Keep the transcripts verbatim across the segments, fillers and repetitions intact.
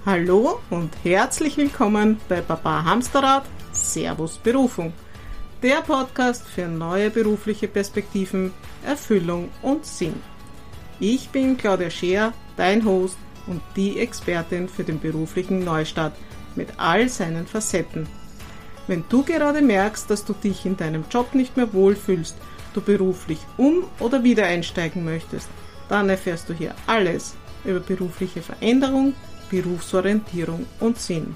Hallo und herzlich willkommen bei Papa Hamsterrad, Servus Berufung, der Podcast für neue berufliche Perspektiven, Erfüllung und Sinn. Ich bin Claudia Scheer, dein Host und die Expertin für den beruflichen Neustart mit all seinen Facetten. Wenn du gerade merkst, dass du dich in deinem Job nicht mehr wohlfühlst, du beruflich um- oder wieder einsteigen möchtest, dann erfährst du hier alles über berufliche Veränderung, Berufsorientierung und Sinn.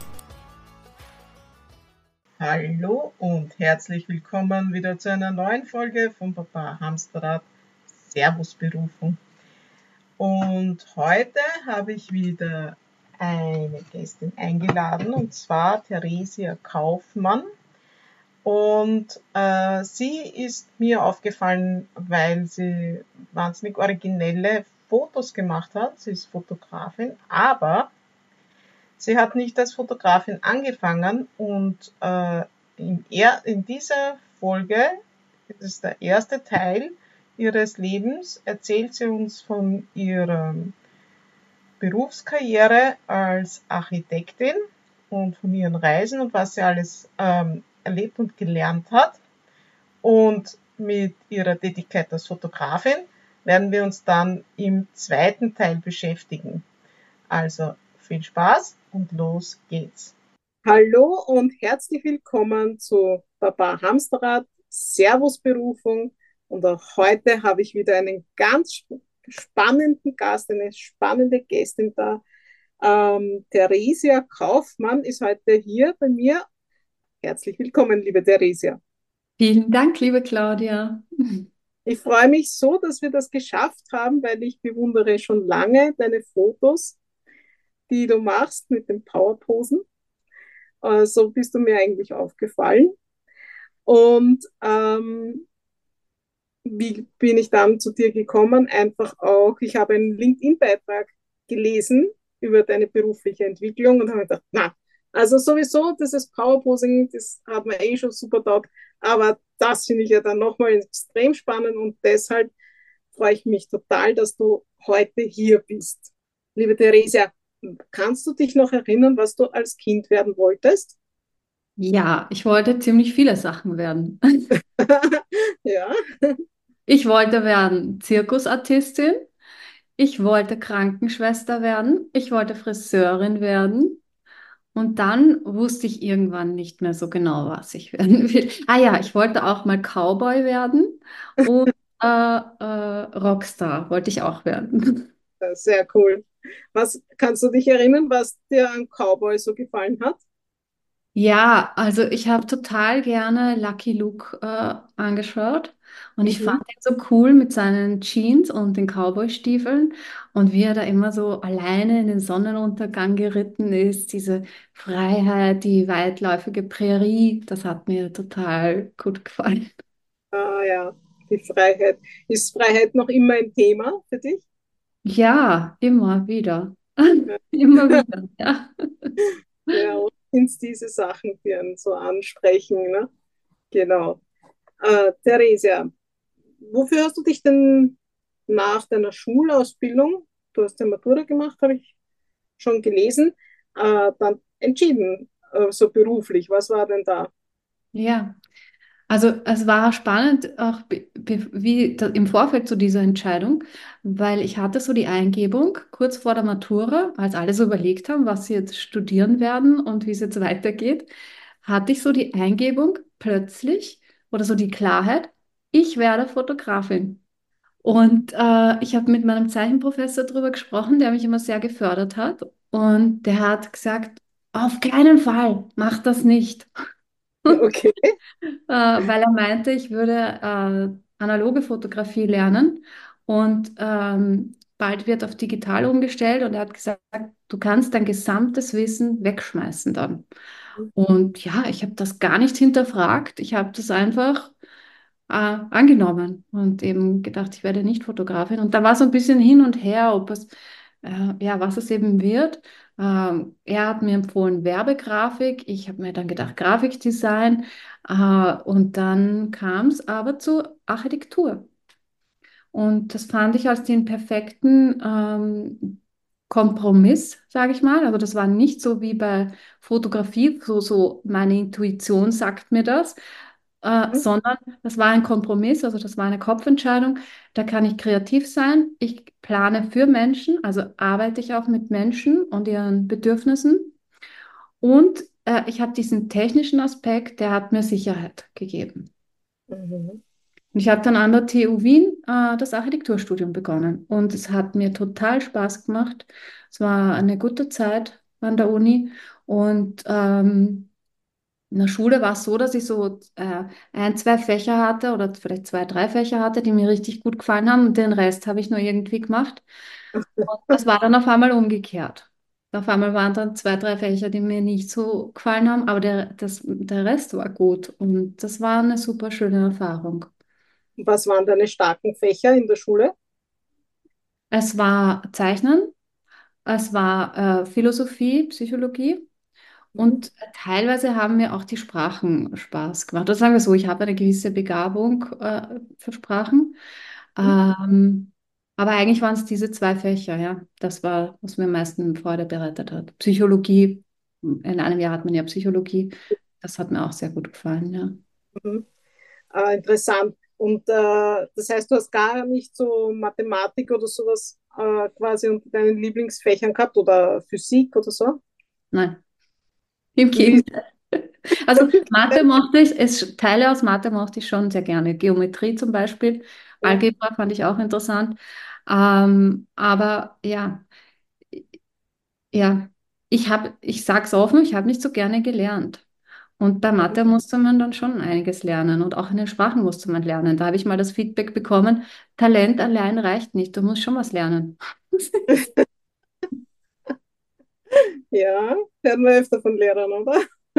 Hallo und herzlich willkommen wieder zu einer neuen Folge von Papa Hamsterrad, Servus Berufung. Und heute habe ich wieder eine Gästin eingeladen, und zwar Theresia Kaufmann. Und äh, sie ist mir aufgefallen, weil sie wahnsinnig originelle Fotos gemacht hat. Sie ist Fotografin, aber sie hat nicht als Fotografin angefangen, und äh, in, er, in dieser Folge, das ist der erste Teil ihres Lebens, erzählt sie uns von ihrer Berufskarriere als Architektin und von ihren Reisen und was sie alles ähm, erlebt und gelernt hat. Und mit ihrer Tätigkeit als Fotografin werden wir uns dann im zweiten Teil beschäftigen. Also viel Spaß und los geht's. Hallo und herzlich willkommen zu Papa Hamsterrad, Servus Berufung. Und auch heute habe ich wieder einen ganz spannenden Gast, eine spannende Gästin da. Ähm, Theresia Kaufmann ist heute hier bei mir. Herzlich willkommen, liebe Theresia. Vielen Dank, liebe Claudia. Ich freue mich so, dass wir das geschafft haben, weil ich bewundere schon lange deine Fotos, die du machst mit den Powerposen. Äh, so bist du mir eigentlich aufgefallen. Und ähm, wie bin ich dann zu dir gekommen? Einfach auch, ich habe einen LinkedIn-Beitrag gelesen über deine berufliche Entwicklung und habe gedacht, na, also sowieso, dieses Powerposing, das hat mir eh schon super taugt, aber das finde ich ja dann nochmal extrem spannend, und deshalb freue ich mich total, dass du heute hier bist. Liebe Theresia, kannst du dich noch erinnern, was du als Kind werden wolltest? Ja, ich wollte ziemlich viele Sachen werden. Ja. Ich wollte werden Zirkusartistin, ich wollte Krankenschwester werden, ich wollte Friseurin werden und dann wusste ich irgendwann nicht mehr so genau, was ich werden will. Ah ja, ich wollte auch mal Cowboy werden und äh, äh, Rockstar wollte ich auch werden. Sehr cool. Was kannst du dich erinnern, was dir an Cowboy so gefallen hat? Ja, also ich habe total gerne Lucky Luke äh, angeschaut und ich Mhm. fand ihn so cool mit seinen Jeans und den Cowboystiefeln und wie er da immer so alleine in den Sonnenuntergang geritten ist, diese Freiheit, die weitläufige Prärie, das hat mir total gut gefallen. Ah ja, die Freiheit. Ist Freiheit noch immer ein Thema für dich? Ja, immer wieder. Ja, Immer wieder, ja. ja, und sind es diese Sachen, die einen so ansprechen, ne? Genau. Äh, Theresia, wofür hast du dich denn nach deiner Schulausbildung, du hast ja Matura gemacht, habe ich schon gelesen, äh, dann entschieden, äh, so beruflich? Was war denn da? Ja. Also es war spannend, auch be- be- wie da, im Vorfeld zu dieser Entscheidung, weil ich hatte so die Eingebung kurz vor der Matura, als alle so überlegt haben, was sie jetzt studieren werden und wie es jetzt weitergeht, hatte ich so die Eingebung plötzlich oder so die Klarheit, ich werde Fotografin. Und äh, ich habe mit meinem Zeichenprofessor darüber gesprochen, der mich immer sehr gefördert hat. Und der hat gesagt, auf keinen Fall, mach das nicht. Okay. äh, weil er meinte, ich würde äh, analoge Fotografie lernen und ähm, bald wird auf digital umgestellt und er hat gesagt, du kannst dein gesamtes Wissen wegschmeißen dann. Und ja, ich habe das gar nicht hinterfragt, ich habe das einfach äh, angenommen und eben gedacht, ich werde nicht Fotografin. Und da war so ein bisschen hin und her, ob es, äh, ja, was es eben wird. Ähm, er hat mir empfohlen Werbegrafik, ich habe mir dann gedacht Grafikdesign, äh, und dann kam es aber zur Architektur. Und das fand ich als den perfekten ähm, Kompromiss, sage ich mal. Also das war nicht so wie bei Fotografie, so, so meine Intuition sagt mir das, äh, Mhm. sondern das war ein Kompromiss, also das war eine Kopfentscheidung. Da kann ich kreativ sein. Ich plane für Menschen, also arbeite ich auch mit Menschen und ihren Bedürfnissen. Und äh, ich habe diesen technischen Aspekt, der hat mir Sicherheit gegeben. Mhm. Und ich habe dann an der T U Wien äh, das Architekturstudium begonnen und es hat mir total Spaß gemacht. Es war eine gute Zeit an der Uni und ähm, in der Schule war es so, dass ich so äh, ein, zwei Fächer hatte oder vielleicht zwei, drei Fächer hatte, die mir richtig gut gefallen haben und den Rest habe ich nur irgendwie gemacht. Und das war dann auf einmal umgekehrt. Auf einmal waren dann zwei, drei Fächer, die mir nicht so gefallen haben, aber der, das, der Rest war gut und das war eine super schöne Erfahrung. Was waren deine starken Fächer in der Schule? Es war Zeichnen, es war äh, Philosophie, Psychologie Mhm. und teilweise haben mir auch die Sprachen Spaß gemacht. Oder sagen wir so, ich habe eine gewisse Begabung äh, für Sprachen. Ähm, aber eigentlich waren es diese zwei Fächer, ja. Das war, was mir am meisten Freude bereitet hat. Psychologie, in einem Jahr hat man ja Psychologie. Das hat mir auch sehr gut gefallen, ja. Mhm. Äh, interessant. Und äh, das heißt, du hast gar nicht so Mathematik oder sowas äh, quasi unter deinen Lieblingsfächern gehabt oder Physik oder so? Nein, im Wie, Gegenteil. Also Mathe mochte ich, es, Teile aus Mathe mochte ich schon sehr gerne. Geometrie zum Beispiel, ja. Algebra fand ich auch interessant. Ähm, aber ja, ja, ich habe, ich sag's offen, ich habe nicht so gerne gelernt. Und bei Mhm. Mathe musste man dann schon einiges lernen und auch in den Sprachen musste man lernen. Da habe ich mal das Feedback bekommen, Talent allein reicht nicht, du musst schon was lernen. Ja, werden wir öfter von Lehrern, oder?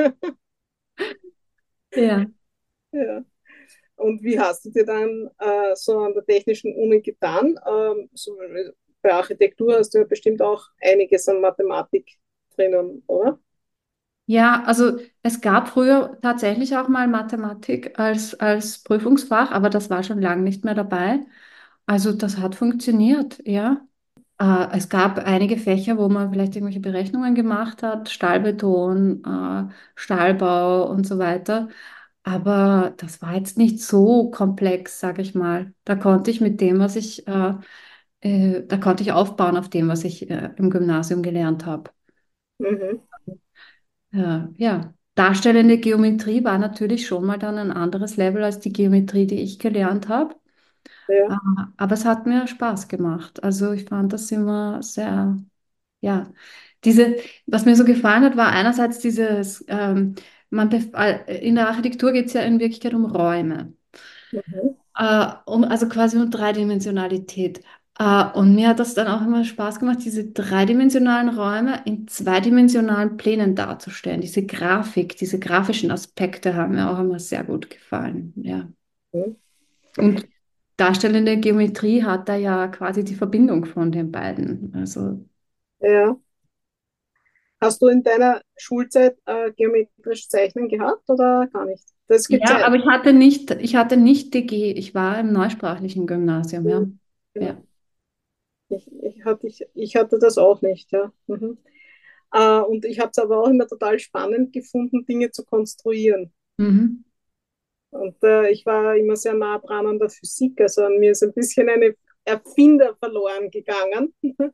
Ja. Ja. Und wie hast du dir dann äh, so an der Technischen Uni getan? Ähm, so, bei Architektur hast du ja bestimmt auch einiges an Mathematik drinnen, oder? Ja, also es gab früher tatsächlich auch mal Mathematik als, als Prüfungsfach, aber das war schon lange nicht mehr dabei. Also das hat funktioniert, ja. Äh, es gab einige Fächer, wo man vielleicht irgendwelche Berechnungen gemacht hat, Stahlbeton, äh, Stahlbau und so weiter. Aber das war jetzt nicht so komplex, sage ich mal. Da konnte ich mit dem, was ich, äh, äh, da konnte ich aufbauen auf dem, was ich äh, im Gymnasium gelernt habe. Mhm. Ja, ja. Darstellende Geometrie war natürlich schon mal dann ein anderes Level als die Geometrie, die ich gelernt habe. Ja. Ah, aber es hat mir Spaß gemacht. Also ich fand das immer sehr, ja. Diese, was mir so gefallen hat, war einerseits dieses, ähm, man, bef- äh, in der Architektur geht es ja in Wirklichkeit um Räume. Mhm. Äh, um, also quasi um Dreidimensionalität. Äh, und mir hat das dann auch immer Spaß gemacht, diese dreidimensionalen Räume in zweidimensionalen Plänen darzustellen. Diese Grafik, diese grafischen Aspekte haben mir auch immer sehr gut gefallen. Ja. Mhm. Und darstellende Geometrie hat da ja quasi die Verbindung von den beiden. Also Ja. Hast du in deiner Schulzeit äh, geometrisches Zeichnen gehabt oder gar nicht? Das gibt es ja, ja. aber ich hatte nicht, ich hatte nicht D G, ich war im neusprachlichen Gymnasium, ja. Genau. Ja. Ich, ich, hatte, ich, ich hatte das auch nicht, ja. Mhm. Äh, und ich habe es aber auch immer total spannend gefunden, Dinge zu konstruieren. Mhm. Und äh, ich war immer sehr nah dran an der Physik. Also an mir ist ein bisschen eine Erfinder verloren gegangen.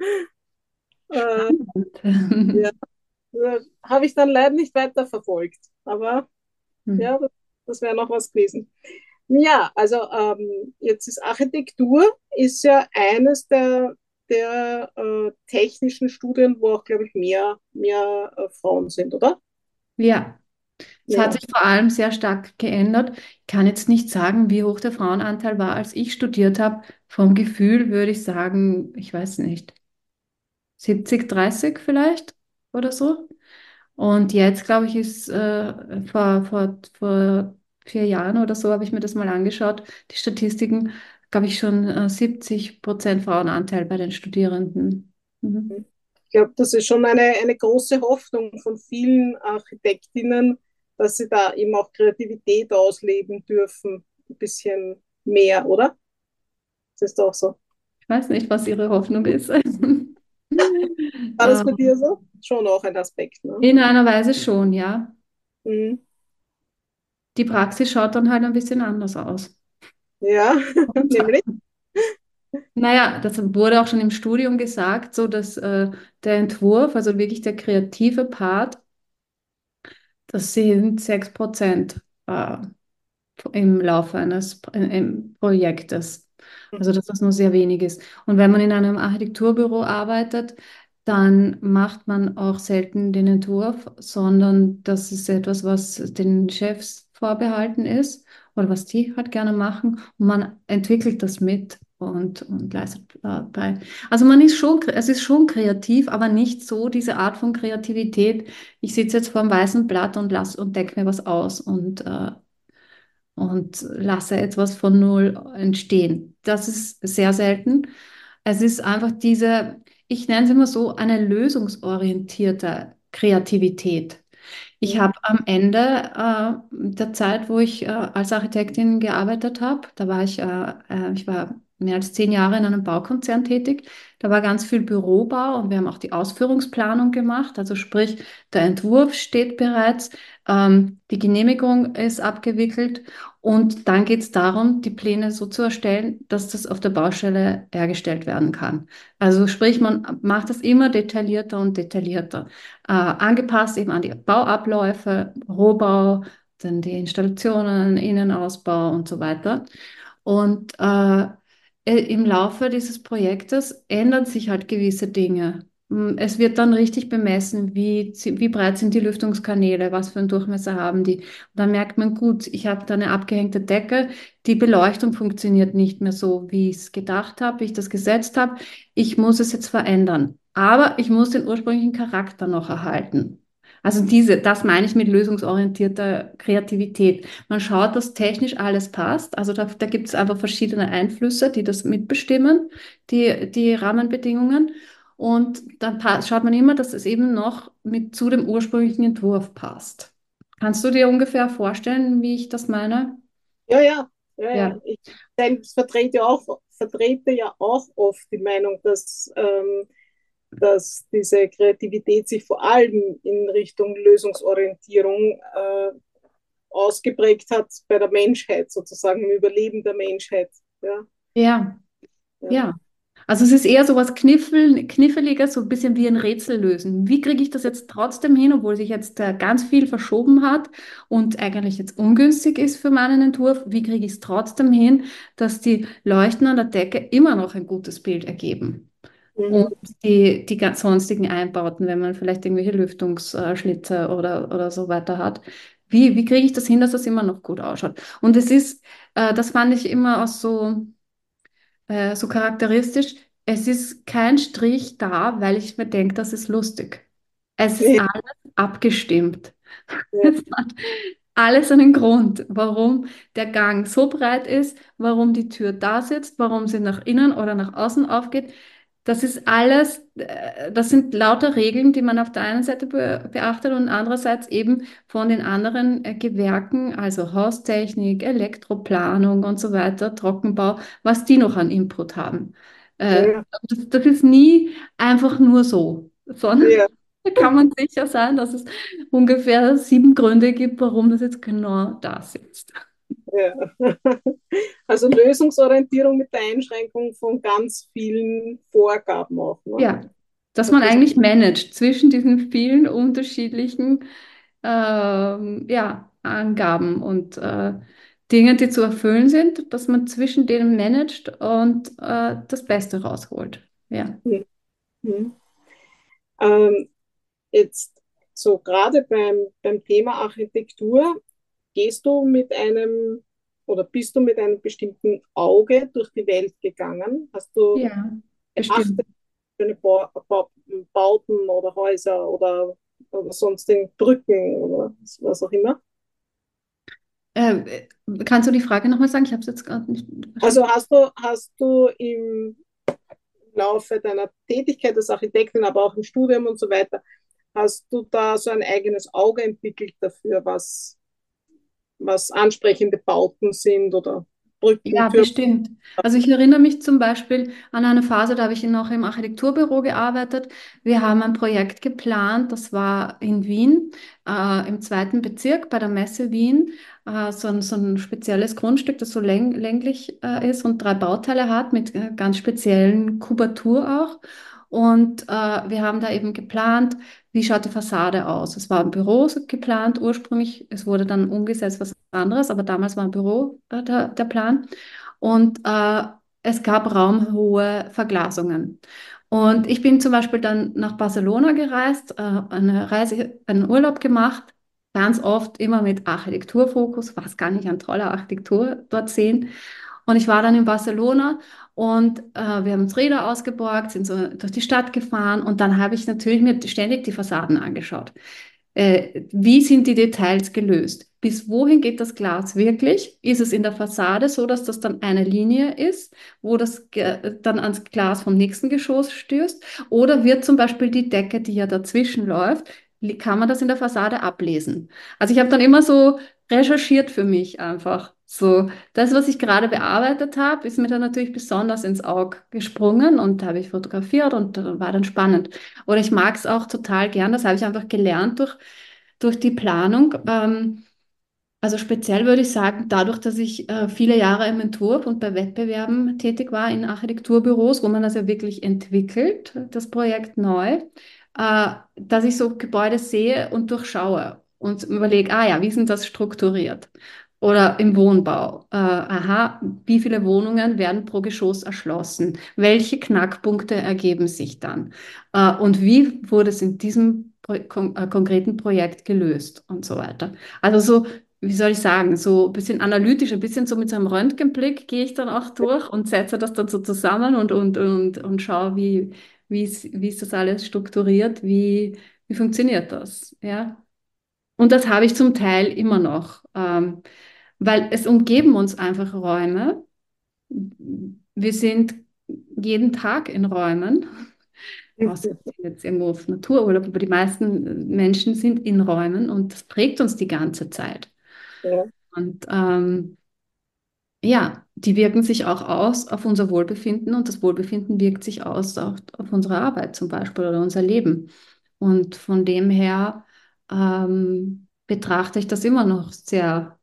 äh, ja, Spannend. äh, habe ich dann leider nicht weiter verfolgt. Aber Hm. ja, das, das wäre noch was gewesen. Ja, also ähm, jetzt ist Architektur ist ja eines der, der äh, technischen Studien, wo auch, glaube ich, mehr, mehr äh, Frauen sind, oder? Ja, es hat Ja. sich vor allem sehr stark geändert. Ich kann jetzt nicht sagen, wie hoch der Frauenanteil war, als ich studiert habe. Vom Gefühl würde ich sagen, ich weiß nicht, siebzig, dreißig vielleicht oder so. Und jetzt, glaube ich, ist äh, vor, vor, vor vier Jahren oder so, habe ich mir das mal angeschaut, die Statistiken, glaube ich, schon äh, siebzig Prozent Frauenanteil bei den Studierenden. Mhm. Ich glaube, das ist schon eine, eine große Hoffnung von vielen Architektinnen, dass sie da eben auch Kreativität ausleben dürfen. Ein bisschen mehr, oder? Das ist doch so. Ich weiß nicht, was Ihre Hoffnung ist. War das bei dir so? Schon auch ein Aspekt, ne? In einer Weise schon, ja. Mhm. Die Praxis schaut dann halt ein bisschen anders aus. Ja, Und, nämlich. naja, das wurde auch schon im Studium gesagt, so dass äh, der Entwurf, also wirklich der kreative Part, das sind sechs Prozent äh, im Laufe eines P- im Projektes. Also dass das nur sehr wenig ist. Und wenn man in einem Architekturbüro arbeitet, dann macht man auch selten den Entwurf, sondern das ist etwas, was den Chefs vorbehalten ist oder was die halt gerne machen. Und man entwickelt das mit und, und leistet äh, bei. Also man ist schon, es ist schon kreativ, aber nicht so diese Art von Kreativität. Ich sitze jetzt vor einem weißen Blatt und lass und denke mir was aus und äh, und lasse etwas von Null entstehen. Das ist sehr selten. Es ist einfach diese, ich nenne es immer so, eine lösungsorientierte Kreativität. Ich Mhm. habe am Ende äh, der Zeit, wo ich äh, als Architektin gearbeitet habe, da war ich, äh, äh, ich war mehr als zehn Jahre in einem Baukonzern tätig. Da war ganz viel Bürobau und wir haben auch die Ausführungsplanung gemacht. Also sprich, der Entwurf steht bereits, ähm, die Genehmigung ist abgewickelt und dann geht es darum, die Pläne so zu erstellen, dass das auf der Baustelle hergestellt werden kann. Also sprich, man macht das immer detaillierter und detaillierter äh, angepasst eben an die Bauabläufe, Rohbau, dann die Installationen, Innenausbau und so weiter. Und äh, äh, im Laufe dieses Projektes ändern sich halt gewisse Dinge. Mm, Es wird dann richtig bemessen, wie, zi- wie breit sind die Lüftungskanäle, was für einen Durchmesser haben die. Und dann merkt man, gut, ich habe da eine abgehängte Decke, die Beleuchtung funktioniert nicht mehr so, wie ich es gedacht habe, wie ich das gesetzt habe. Ich muss es jetzt verändern. Aber ich muss den ursprünglichen Charakter noch erhalten. Also diese, das meine ich mit lösungsorientierter Kreativität. Man schaut, dass technisch alles passt. Also da, da gibt es einfach verschiedene Einflüsse, die das mitbestimmen, die, die Rahmenbedingungen. Und dann pa- schaut man immer, dass es eben noch mit zu dem ursprünglichen Entwurf passt. Kannst du dir ungefähr vorstellen, wie ich das meine? Ja, ja, ja, ja. Ja. Ich selbst vertrete ja auch, vertrete ja auch oft die Meinung, dass, ähm, dass diese Kreativität sich vor allem in Richtung Lösungsorientierung äh, ausgeprägt hat bei der Menschheit, sozusagen im Überleben der Menschheit. Ja, Ja, ja. ja. Also es ist eher so was Kniffel, Kniffeliges, so ein bisschen wie ein Rätsel lösen. Wie kriege ich das jetzt trotzdem hin, obwohl sich jetzt äh, ganz viel verschoben hat und eigentlich jetzt ungünstig ist für meinen Entwurf? Wie kriege ich es trotzdem hin, dass die Leuchten an der Decke immer noch ein gutes Bild ergeben? Und Mhm. die, die ganz sonstigen Einbauten, wenn man vielleicht irgendwelche Lüftungsschlitze oder, oder so weiter hat. Wie, wie kriege ich das hin, dass das immer noch gut ausschaut? Und es ist, äh, das fand ich immer auch so äh, so charakteristisch. Es ist kein Strich da, weil ich mir denke, das ist lustig. Es ist Ja, alles abgestimmt. ja, Es hat alles einen Grund, warum der Gang so breit ist, warum die Tür da sitzt, warum sie nach innen oder nach außen aufgeht. Das ist alles, äh, das sind lauter Regeln, die man auf der einen Seite be beachtet und andererseits eben von den anderen äh, Gewerken, also Haustechnik, Elektroplanung und so weiter, Trockenbau, was die noch an Input haben. Äh, ja, das, das ist nie einfach nur so, sondern ja, da kann man sicher sein, dass es ungefähr sieben Gründe gibt, warum das jetzt genau da sitzt. ja. Also Lösungsorientierung mit der Einschränkung von ganz vielen Vorgaben auch. Ne? Ja, dass Dass man das, eigentlich managt zwischen diesen vielen unterschiedlichen ähm, ja, Angaben und äh, Dingen, die zu erfüllen sind, dass man zwischen denen managt und äh, das Beste rausholt. Ja. hm, hm. Ähm, Jetzt so gerade beim, beim Thema Architektur, gehst du mit einem oder bist du mit einem bestimmten Auge durch die Welt gegangen? Hast du Ja, bestimmt. geachtet, schöne Bau, Bau, Bauten oder Häuser oder, oder sonstigen Brücken oder was auch immer? Äh, kannst du die Frage nochmal sagen? Ich habe es jetzt gerade nicht Also verstanden. hast du, hast du im Laufe deiner Tätigkeit als Architektin, aber auch im Studium und so weiter, hast du da so ein eigenes Auge entwickelt dafür, was, was ansprechende Bauten sind oder? Brücken, Ja, Türme. bestimmt. Also ich erinnere mich zum Beispiel an eine Phase, da habe ich noch im Architekturbüro gearbeitet. Wir haben ein Projekt geplant, das war in Wien, äh, im zweiten Bezirk bei der Messe Wien. Äh, so ein, so ein spezielles Grundstück, das so läng länglich äh, ist und drei Bauteile hat mit äh, ganz speziellen Kubatur auch. Und äh, wir haben da eben geplant, wie schaut die Fassade aus. Es war ein Büro so geplant ursprünglich, es wurde dann umgesetzt was anderes, aber damals war ein Büro äh, der, der Plan. Und äh, es gab raumhohe Verglasungen. Und ich bin zum Beispiel dann nach Barcelona gereist, äh, eine Reise, einen Urlaub gemacht, ganz oft immer mit Architekturfokus, was kann ich an toller Architektur dort sehen. Und ich war dann in Barcelona und äh, wir haben uns Räder ausgeborgt, sind so durch die Stadt gefahren und dann habe ich natürlich mir ständig die Fassaden angeschaut. Äh, wie sind die Details gelöst? Bis wohin geht das Glas wirklich? Ist es in der Fassade so, dass das dann eine Linie ist, wo das Ge- dann ans Glas vom nächsten Geschoss stößt? Oder wird zum Beispiel die Decke, die ja dazwischen läuft, li- kann man das in der Fassade ablesen? Also ich habe dann immer so recherchiert für mich einfach. So, das, was ich gerade bearbeitet habe, ist mir dann natürlich besonders ins Auge gesprungen und habe ich fotografiert und äh, war dann spannend. Oder ich mag es auch total gern, das habe ich einfach gelernt durch, durch die Planung. Ähm, also speziell würde ich sagen, dadurch, dass ich äh, viele Jahre im Entwurf und bei Wettbewerben tätig war in Architekturbüros, wo man das ja wirklich entwickelt, das Projekt neu, äh, dass ich so Gebäude sehe und durchschaue und überlege, ah ja, wie sind das strukturiert? Oder im Wohnbau, äh, aha, wie viele Wohnungen werden pro Geschoss erschlossen? Welche Knackpunkte ergeben sich dann? Äh, und wie wurde es in diesem Pro kon äh, konkreten Projekt gelöst und so weiter? Also so, wie soll ich sagen, so ein bisschen analytisch, ein bisschen so mit so einem Röntgenblick gehe ich dann auch durch und setze das dann so zusammen und, und, und, und schaue, wie, wie ist, wie ist das alles strukturiert, wie, wie funktioniert das, ja? Und das habe ich zum Teil immer noch, ähm, weil es umgeben uns einfach Räume. Wir sind jeden Tag in Räumen, außer wir sind jetzt irgendwo auf Natururlaub, aber die meisten Menschen sind in Räumen und das prägt uns die ganze Zeit. Ja. Und ähm, ja, die wirken sich auch aus auf unser Wohlbefinden und das Wohlbefinden wirkt sich aus auf, auf unsere Arbeit zum Beispiel oder unser Leben. Und von dem her ähm, betrachte ich das immer noch sehr,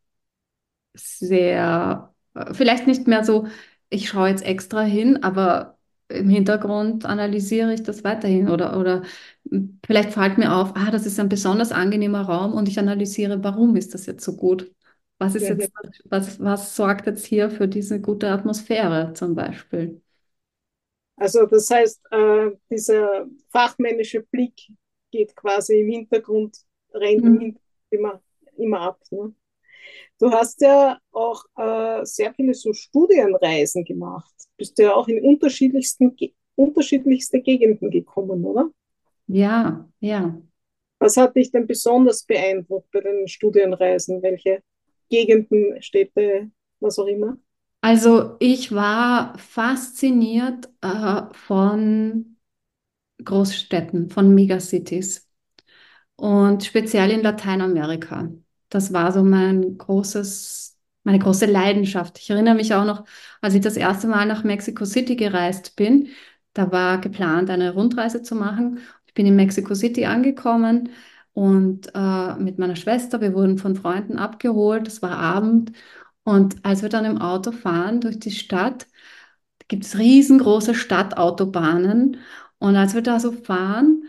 sehr, äh, vielleicht nicht mehr so, ich schaue jetzt extra hin, aber im Hintergrund analysiere ich das weiterhin oder, oder m, vielleicht fällt mir auf, ah, das ist ein besonders angenehmer Raum und ich analysiere, warum ist das jetzt so gut? Was ist Mhm. jetzt, was, was sorgt jetzt hier für diese gute Atmosphäre zum Beispiel? Also das heißt, äh, dieser fachmännische Blick geht quasi im Hintergrund, rennt im Mhm. Hintergrund immer, immer ab. Ne? Du hast ja auch äh, sehr viele so Studienreisen gemacht. Bist ja auch in unterschiedlichsten, Ge- unterschiedlichste Gegenden gekommen, oder? Ja, ja. Was hat dich denn besonders beeindruckt bei den Studienreisen? Welche Gegenden, Städte, was auch immer? Also ich war fasziniert äh, von Großstädten, von Megacities. Und speziell in Lateinamerika. Das war so mein großes, meine große Leidenschaft. Ich erinnere mich auch noch, als ich das erste Mal nach Mexico City gereist bin, da war geplant, eine Rundreise zu machen. Ich bin in Mexico City angekommen und äh, mit meiner Schwester, wir wurden von Freunden abgeholt, es war Abend. Und als wir dann im Auto fahren durch die Stadt, gibt es riesengroße Stadtautobahnen. Und als wir da so fahren,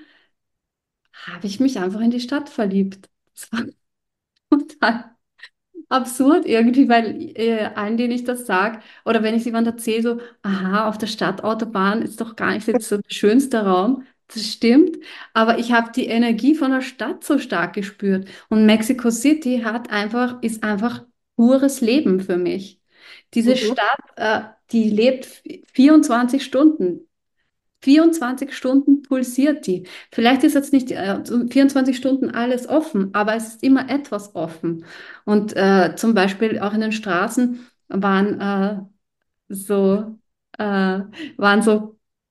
habe ich mich einfach in die Stadt verliebt. Das war total absurd irgendwie, weil äh, allen, denen ich das sage, oder wenn ich jemand erzähle, so, aha, auf der Stadtautobahn ist doch gar nicht jetzt so der schönste Raum. Das stimmt, aber ich habe die Energie von der Stadt so stark gespürt. Und Mexico City hat einfach, ist einfach pures Leben für mich. Diese Mhm. Stadt, äh, die lebt vierundzwanzig Stunden. vierundzwanzig Stunden pulsiert die. Vielleicht ist jetzt nicht äh, vierundzwanzig Stunden alles offen, aber es ist immer etwas offen. Und äh, zum Beispiel auch in den Straßen waren äh, so, äh, waren so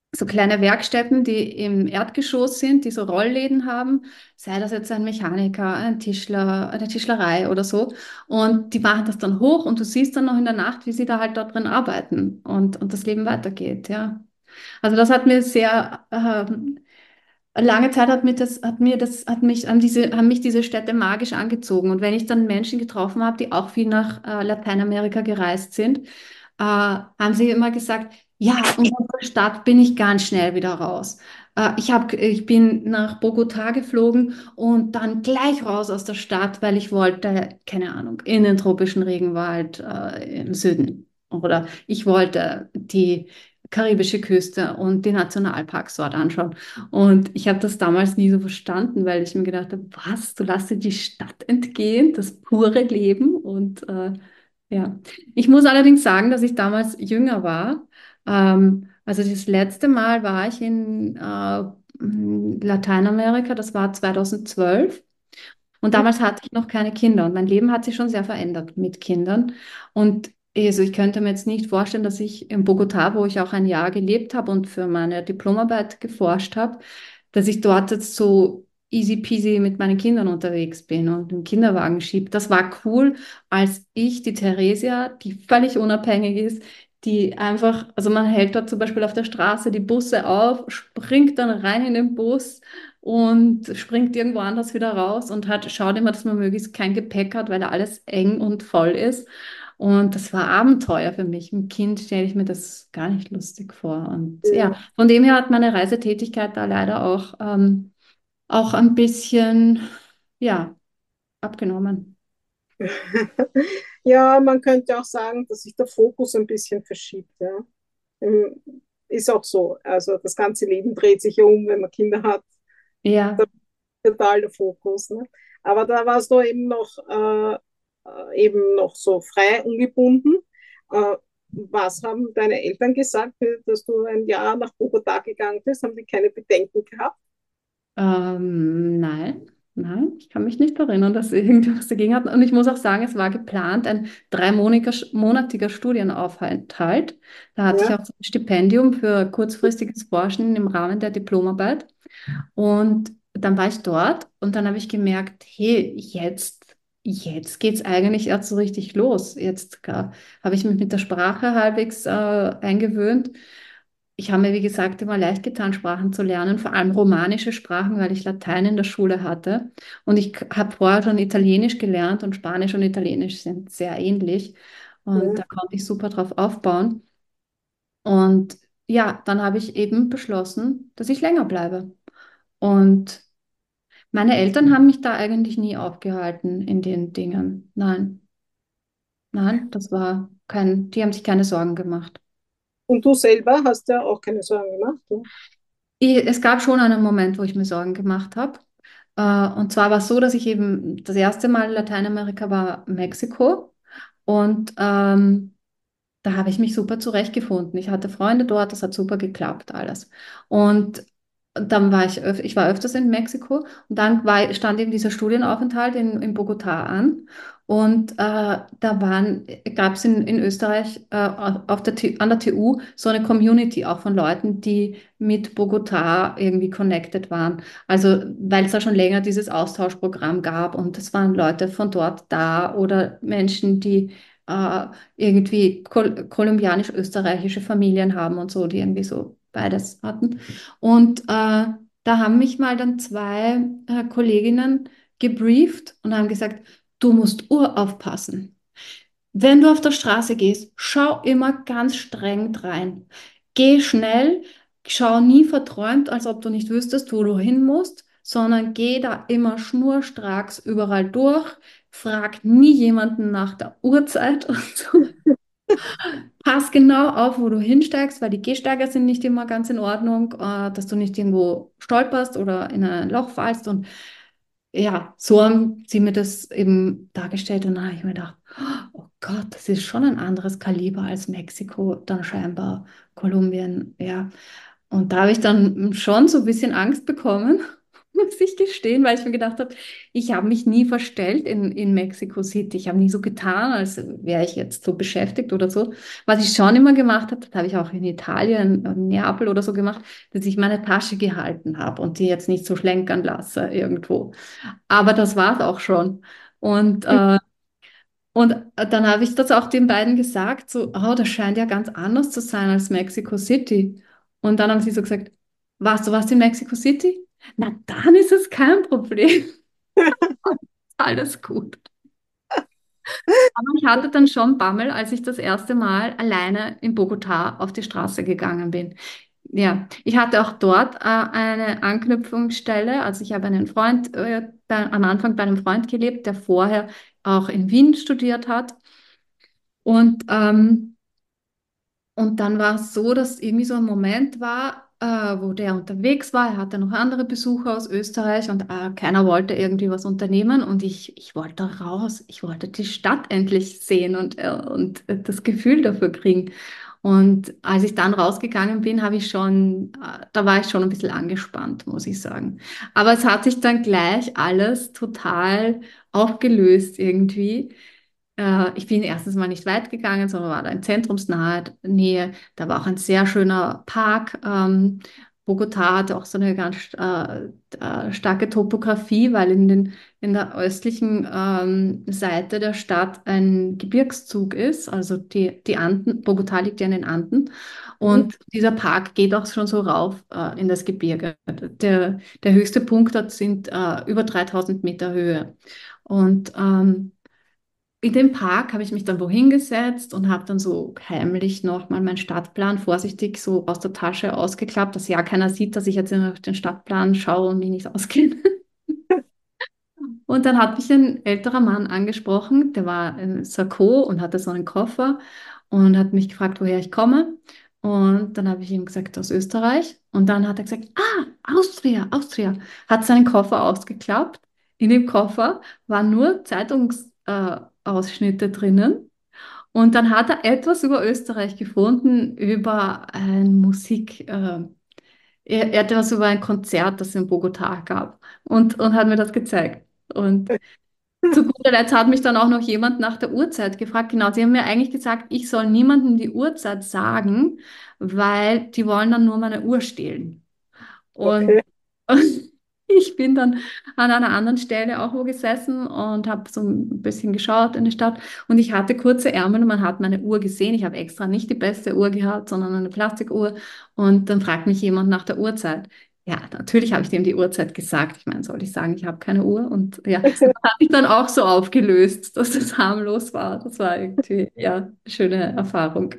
so kleine Werkstätten, die im Erdgeschoss sind, die so Rollläden haben, sei das jetzt ein Mechaniker, ein Tischler, eine Tischlerei oder so. Und die machen das dann hoch und du siehst dann noch in der Nacht, wie sie da halt dort drin arbeiten und, und das Leben weitergeht, ja. Also das hat mir sehr, ähm, lange Zeit hat mir das, hat mir das, hat mich an diese, haben mich diese Städte magisch angezogen. Und wenn ich dann Menschen getroffen habe, die auch viel nach äh, Lateinamerika gereist sind, äh, haben sie immer gesagt, ja, und aus der Stadt bin ich ganz schnell wieder raus. Äh, ich hab, ich bin nach Bogotá geflogen und dann gleich raus aus der Stadt, weil ich wollte, keine Ahnung, in den tropischen Regenwald äh, im Süden. Oder ich wollte die karibische Küste und die Nationalparks dort anschauen. Und ich habe das damals nie so verstanden, weil ich mir gedacht habe, was, du lässt dir die Stadt entgehen, das pure Leben. Und äh, ja, ich muss allerdings sagen, dass ich damals jünger war. Ähm, also das letzte Mal war ich in äh, Lateinamerika, das war zweitausendzwölf. Und damals hatte ich noch keine Kinder und mein Leben hat sich schon sehr verändert mit Kindern. Und also ich könnte mir jetzt nicht vorstellen, dass ich in Bogotá, wo ich auch ein Jahr gelebt habe und für meine Diplomarbeit geforscht habe, dass ich dort jetzt so easy peasy mit meinen Kindern unterwegs bin und einen Kinderwagen schiebe. Das war cool, als ich, die Theresia, die völlig unabhängig ist, die einfach, also man hält dort zum Beispiel auf der Straße die Busse auf, springt dann rein in den Bus und springt irgendwo anders wieder raus und hat, schaut immer, dass man möglichst kein Gepäck hat, weil da alles eng und voll ist. Und das war Abenteuer für mich. Mit Kind stelle ich mir das gar nicht lustig vor. Und ja, Ja. von dem her hat meine Reisetätigkeit da leider auch, ähm, auch ein bisschen, ja, abgenommen. Ja, man könnte auch sagen, dass sich der Fokus ein bisschen verschiebt. Ja. Ähm, Ist auch so. Also das ganze Leben dreht sich ja um, wenn man Kinder hat, Ja. total der Fokus. Ne? Aber da warst du eben noch, äh, äh, eben noch so frei, ungebunden. Äh, Was haben deine Eltern gesagt, dass du ein Jahr nach Bogotá gegangen bist? Haben die keine Bedenken gehabt? Ähm, nein, nein, ich kann mich nicht erinnern, dass sie irgendwas dagegen hatten. Und ich muss auch sagen, es war geplant, ein dreimonatiger monatiger Studienaufenthalt. Da hatte ich Ja, auch so ein Stipendium für kurzfristiges Forschen im Rahmen der Diplomarbeit. Und dann war ich dort und dann habe ich gemerkt, hey, jetzt, jetzt geht es eigentlich erst so richtig los. Jetzt äh, habe ich mich mit der Sprache halbwegs äh, eingewöhnt. Ich habe mir, wie gesagt, immer leicht getan, Sprachen zu lernen, vor allem romanische Sprachen, weil ich Latein in der Schule hatte. Und ich habe vorher schon Italienisch gelernt und Spanisch und Italienisch sind sehr ähnlich. Und da ja. konnte ich super drauf aufbauen. Und ja, dann habe ich eben beschlossen, dass ich länger bleibe. Und meine Eltern haben mich da eigentlich nie aufgehalten in den Dingen. Nein, nein, das war kein, die haben sich keine Sorgen gemacht. Und du selber hast ja auch keine Sorgen gemacht. Ja, Ich, es gab schon einen Moment, wo ich mir Sorgen gemacht habe. Äh, und zwar war es so, dass ich eben das erste Mal in Lateinamerika war Mexiko. Und ähm, da habe ich mich super zurechtgefunden. Ich hatte Freunde dort, das hat super geklappt, alles. Und dann war ich, öf ich war öfters in Mexiko und dann war, stand eben dieser Studienaufenthalt in, in Bogotá an. Und äh, da waren, gab es in, in Österreich äh, auf der, T- an der T U so eine Community auch von Leuten, die mit Bogotá irgendwie connected waren. Also weil es da schon länger dieses Austauschprogramm gab und es waren Leute von dort da oder Menschen, die äh, irgendwie kol kolumbianisch-österreichische Familien haben und so, die irgendwie so beides hatten. Und äh, da haben mich mal dann zwei äh, Kolleginnen gebrieft und haben gesagt, du musst uraufpassen. Wenn du auf der Straße gehst, schau immer ganz streng rein. Geh schnell, schau nie verträumt, als ob du nicht wüsstest, wo du hin musst, sondern geh da immer schnurstracks überall durch. Frag nie jemanden nach der Uhrzeit und so. Pass genau auf, wo du hinsteigst, weil die Gehsteiger sind nicht immer ganz in Ordnung, äh, dass du nicht irgendwo stolperst oder in ein Loch fallst. Und ja, so haben sie mir das eben dargestellt. Und dann habe ich mir gedacht, oh Gott, das ist schon ein anderes Kaliber als Mexiko, dann scheinbar Kolumbien, ja. Und da habe ich dann schon so ein bisschen Angst bekommen. muss ich gestehen, weil ich mir gedacht habe, ich habe mich nie verstellt in, in Mexico City. Ich habe nie so getan, als wäre ich jetzt so beschäftigt oder so. Was ich schon immer gemacht habe, das habe ich auch in Italien, in Neapel oder so gemacht, dass ich meine Tasche gehalten habe und die jetzt nicht so schlenkern lasse irgendwo. Aber das war es auch schon. Und äh, und dann habe ich das auch den beiden gesagt, so, oh, das scheint ja ganz anders zu sein als Mexico City. Und dann haben sie so gesagt, warst du was in Mexico City? Na, dann ist es kein Problem. Alles gut. Aber ich hatte dann schon Bammel, als ich das erste Mal alleine in Bogotá auf die Straße gegangen bin. Ja, ich hatte auch dort äh, eine Anknüpfungsstelle. Also ich habe einen Freund, äh, bei, am Anfang bei einem Freund gelebt, der vorher auch in Wien studiert hat. Und ähm, Und dann war es so, dass irgendwie so ein Moment war, äh, wo der unterwegs war. Er hatte noch andere Besucher aus Österreich und äh, keiner wollte irgendwie was unternehmen. Und ich, ich wollte raus. Ich wollte die Stadt endlich sehen und, äh, und äh, das Gefühl dafür kriegen. Und als ich dann rausgegangen bin, habe ich schon, äh, da war ich schon ein bisschen angespannt, muss ich sagen. Aber es hat sich dann gleich alles total aufgelöst irgendwie. Äh, ich bin erstens mal nicht weit gegangen, sondern war da in zentrumsnahe Nähe. Da war auch ein sehr schöner Park. Ähm, Bogotá hatte auch so eine ganz äh, äh, starke Topografie, weil in den, in der östlichen ähm, Seite der Stadt ein Gebirgszug ist. Also die, die Anden, Bogotá liegt ja in den Anden. Und dieser Park geht auch schon so rauf äh, in das Gebirge. Der, der höchste Punkt dort sind äh, über dreitausend Meter Höhe. Und ähm, in dem Park habe ich mich dann wohin gesetzt und habe dann so heimlich nochmal meinen Stadtplan vorsichtig so aus der Tasche ausgeklappt, dass ja keiner sieht, dass ich jetzt auf den Stadtplan schaue und mich nicht auskenne. Und dann hat mich ein älterer Mann angesprochen, der war in Sakko und hatte so einen Koffer und hat mich gefragt, woher ich komme. Und dann habe ich ihm gesagt, aus Österreich. Und dann hat er gesagt, ah, Austria, Austria. Hat seinen Koffer ausgeklappt. In dem Koffer waren nur Zeitungsausschnitte äh, Ausschnitte drinnen. Und dann hat er etwas über Österreich gefunden, über ein Musik, äh, er, er hatte was über ein Konzert, das es in Bogotá gab und, und hat mir das gezeigt. Und zu guter Letzt hat mich dann auch noch jemand nach der Uhrzeit gefragt. Genau, sie haben mir eigentlich gesagt, ich soll niemandem die Uhrzeit sagen, weil die wollen dann nur meine Uhr stehlen. Und Okay. ich bin dann an einer anderen Stelle auch wo gesessen und habe so ein bisschen geschaut in die Stadt. Und ich hatte kurze Ärmel und man hat meine Uhr gesehen. Ich habe extra nicht die beste Uhr gehabt, sondern eine Plastikuhr. Und dann fragt mich jemand nach der Uhrzeit. Ja, natürlich habe ich dem die Uhrzeit gesagt. Ich meine, soll ich sagen, ich habe keine Uhr? Und ja, das hat sich dann auch so aufgelöst, dass das harmlos war. Das war irgendwie, ja, eine schöne Erfahrung.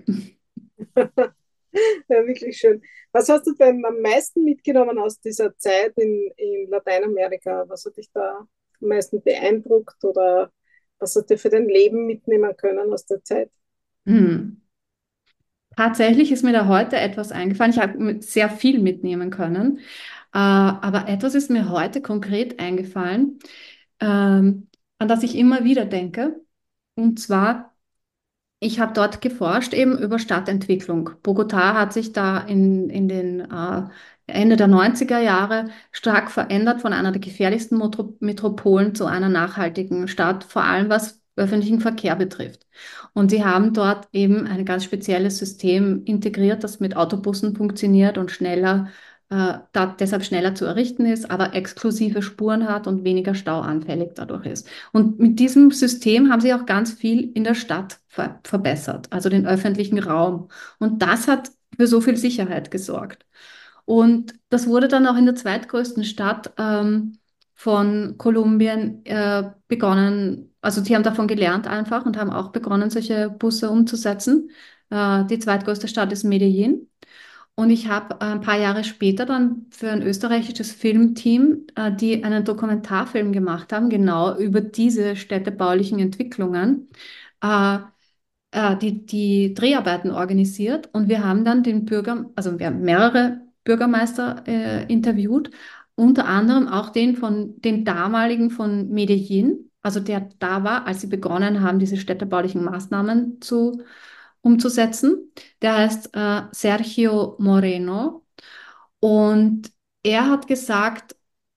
Ja, wirklich schön. Was hast du denn am meisten mitgenommen aus dieser Zeit in, in Lateinamerika? Was hat dich da am meisten beeindruckt oder was hast du für dein Leben mitnehmen können aus der Zeit? Hm. Tatsächlich ist mir da heute etwas eingefallen. Ich habe mit- sehr viel mitnehmen können, äh, aber etwas ist mir heute konkret eingefallen, ähm, an das ich immer wieder denke. Und zwar, ich habe dort geforscht eben über Stadtentwicklung. Bogotá hat sich da in, in den äh, Ende der neunziger Jahre stark verändert von einer der gefährlichsten Metro Metropolen zu einer nachhaltigen Stadt, vor allem was öffentlichen Verkehr betrifft. Und sie haben dort eben ein ganz spezielles System integriert, das mit Autobussen funktioniert und schneller, äh, da, deshalb schneller zu errichten ist, aber exklusive Spuren hat und weniger stauanfällig dadurch ist. Und mit diesem System haben sie auch ganz viel in der Stadt ver verbessert, also den öffentlichen Raum. Und das hat für so viel Sicherheit gesorgt. Und das wurde dann auch in der zweitgrößten Stadt ähm, von Kolumbien äh, begonnen. Also die haben davon gelernt einfach und haben auch begonnen, solche Busse umzusetzen. Äh, die zweitgrößte Stadt ist Medellin. Und ich habe ein paar Jahre später dann für ein österreichisches Filmteam, äh, die einen Dokumentarfilm gemacht haben, genau über diese städtebaulichen Entwicklungen, äh, äh, die, die Dreharbeiten organisiert. Und wir haben dann den Bürger, also wir haben mehrere Bürgermeister äh, interviewt, unter anderem auch den von den damaligen von Medellin, also der da war, als sie begonnen haben, diese städtebaulichen Maßnahmen zu umzusetzen. Der heißt äh, Sergio Moreno und er hat gesagt,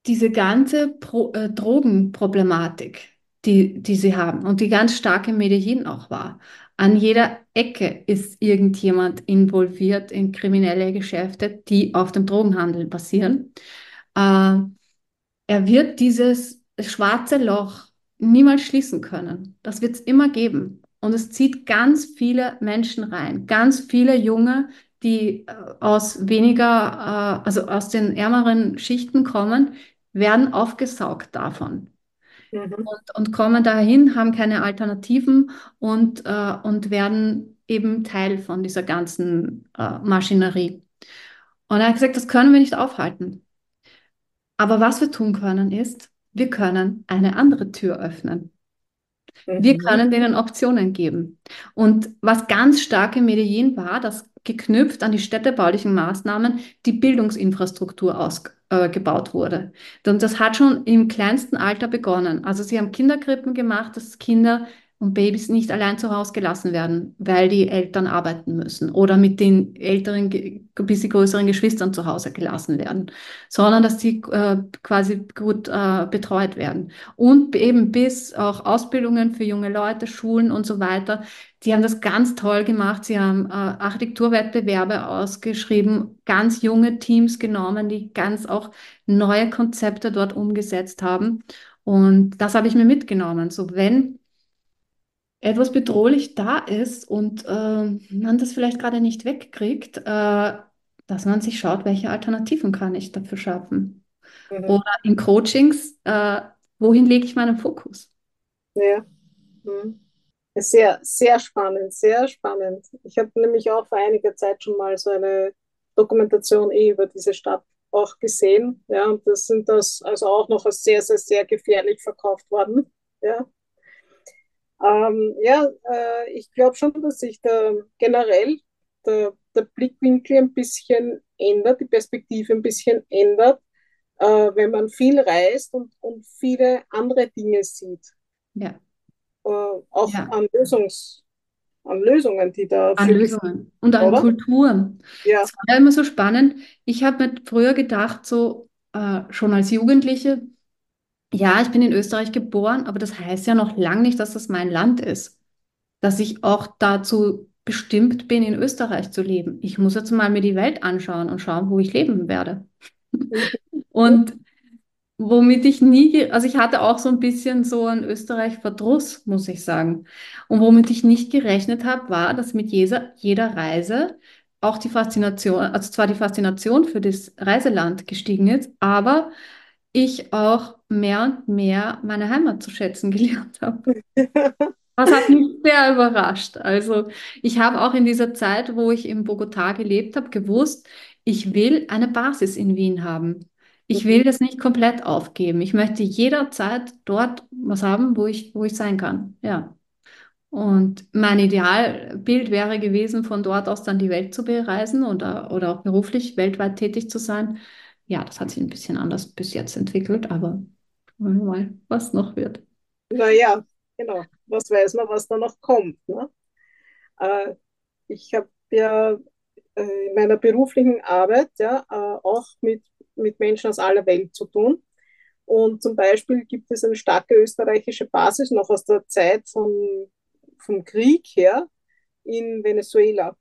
diese ganze Pro äh, Drogenproblematik, die, die sie haben und die ganz stark in Medellin auch war. An jeder Ecke ist irgendjemand involviert in kriminelle Geschäfte, die auf dem Drogenhandel basieren. Äh, Er wird dieses schwarze Loch niemals schließen können. Das wird es immer geben. Und es zieht ganz viele Menschen rein, ganz viele Junge, die äh, aus weniger, äh, also aus den ärmeren Schichten kommen, werden aufgesaugt davon Mhm. und, und kommen dahin, haben keine Alternativen und, äh, und werden eben Teil von dieser ganzen äh, Maschinerie. Und er hat gesagt, das können wir nicht aufhalten. Aber was wir tun können, ist, wir können eine andere Tür öffnen. Wir Mhm. können denen Optionen geben. Und was ganz stark in Medellin war, dass geknüpft an die städtebaulichen Maßnahmen die Bildungsinfrastruktur ausgebaut wurde. Und das hat schon im kleinsten Alter begonnen. Also sie haben Kinderkrippen gemacht, dass Kinder und Babys nicht allein zu Hause gelassen werden, weil die Eltern arbeiten müssen oder mit den älteren, ge- bisschen größeren Geschwistern zu Hause gelassen werden, sondern dass die äh, quasi gut äh, betreut werden. Und eben bis auch Ausbildungen für junge Leute, Schulen und so weiter. Die haben das ganz toll gemacht. Sie haben äh, Architekturwettbewerbe ausgeschrieben, ganz junge Teams genommen, die ganz auch neue Konzepte dort umgesetzt haben. Und das habe ich mir mitgenommen. So, wenn etwas bedrohlich da ist und äh, man das vielleicht gerade nicht wegkriegt, äh, dass man sich schaut, welche Alternativen kann ich dafür schaffen. Mhm. Oder in Coachings, äh, wohin lege ich meinen Fokus? Ja. Mhm. Sehr, sehr spannend, sehr spannend. Ich habe nämlich auch vor einiger Zeit schon mal so eine Dokumentation eh über diese Stadt auch gesehen. Ja, und das sind das also auch noch als sehr, sehr, sehr gefährlich verkauft worden. Ja, ähm, ja äh, ich glaube schon, dass sich da generell der, der Blickwinkel ein bisschen ändert, die Perspektive ein bisschen ändert, äh, wenn man viel reist und, und viele andere Dinge sieht. Ja, Äh, auch ja, an Lösungs an Lösungen, die an dafür gefunden Lösungen und an oder? Kulturen. Ja. Es war ja immer so spannend. Ich habe mir früher gedacht, so äh, schon als Jugendliche, ja, ich bin in Österreich geboren, aber das heißt ja noch lange nicht, dass das mein Land ist, dass ich auch dazu bestimmt bin, in Österreich zu leben. Ich muss jetzt mal mir die Welt anschauen und schauen, wo ich leben werde. Und womit ich nie, ge- also ich hatte auch so ein bisschen so einen Österreich-Verdruss, muss ich sagen. Und womit ich nicht gerechnet habe, war, dass mit jeder, jeder Reise auch die Faszination, also zwar die Faszination für das Reiseland gestiegen ist, aber ich auch mehr und mehr meine Heimat zu schätzen gelernt habe. Das hat mich sehr überrascht. Also ich habe auch in dieser Zeit, wo ich in Bogotá gelebt habe, gewusst, ich will eine Basis in Wien haben. Ich will das nicht komplett aufgeben. Ich möchte jederzeit dort was haben, wo ich, wo ich sein kann. Ja. Und mein Idealbild wäre gewesen, von dort aus dann die Welt zu bereisen oder, oder auch beruflich weltweit tätig zu sein. Ja, das hat sich ein bisschen anders bis jetzt entwickelt, aber schauen wir mal, was noch wird. Naja, genau. Was weiß man, was da noch kommt. Ne? Äh, ich habe ja äh, in meiner beruflichen Arbeit ja äh, auch mit, mit Menschen aus aller Welt zu tun. Und zum Beispiel gibt es eine starke österreichische Basis noch aus der Zeit von, vom Krieg her in Venezuela.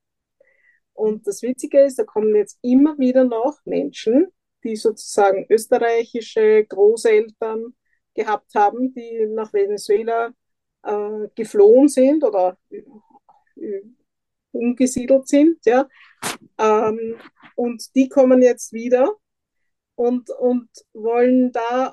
Und das Witzige ist, da kommen jetzt immer wieder noch Menschen, die sozusagen österreichische Großeltern gehabt haben, die nach Venezuela äh, geflohen sind oder äh, umgesiedelt sind. Ja. Ähm, und die kommen jetzt wieder und, und wollen da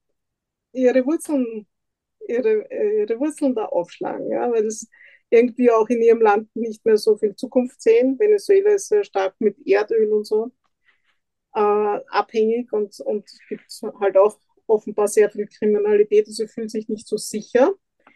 ihre Wurzeln, ihre, ihre Wurzeln da aufschlagen, ja, weil es irgendwie auch in ihrem Land nicht mehr so viel Zukunft sehen. Venezuela ist sehr stark mit Erdöl und so äh, abhängig und, und es gibt halt auch offenbar sehr viel Kriminalität, also fühlen sich nicht so sicher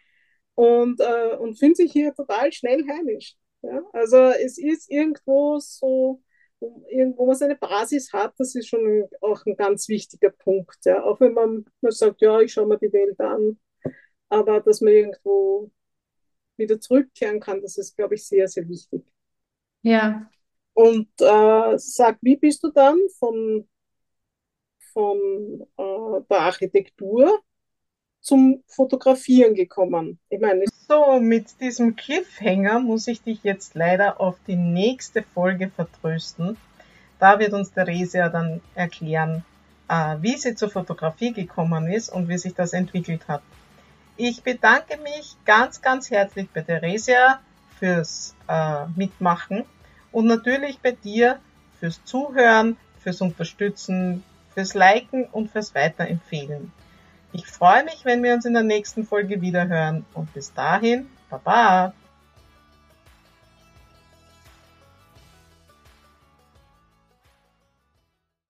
und, äh, und fühlen sich hier total schnell heimisch. Ja? Also es ist irgendwo so, irgendwo man seine Basis hat, das ist schon auch ein ganz wichtiger Punkt. Ja? Auch wenn man, man sagt, ja, ich schaue mir die Welt an, aber dass man irgendwo wieder zurückkehren kann, das ist, glaube ich, sehr, sehr wichtig. Ja. Und äh, sag, wie bist du dann von von äh, der Architektur zum Fotografieren gekommen. Ich meine, so, mit diesem Cliffhanger muss ich dich jetzt leider auf die nächste Folge vertrösten. Da wird uns Theresia dann erklären, äh, wie sie zur Fotografie gekommen ist und wie sich das entwickelt hat. Ich bedanke mich ganz, ganz herzlich bei Theresia fürs äh, Mitmachen und natürlich bei dir fürs Zuhören, fürs Unterstützen, fürs Liken und fürs Weiterempfehlen. Ich freue mich, wenn wir uns in der nächsten Folge wiederhören und bis dahin, Baba!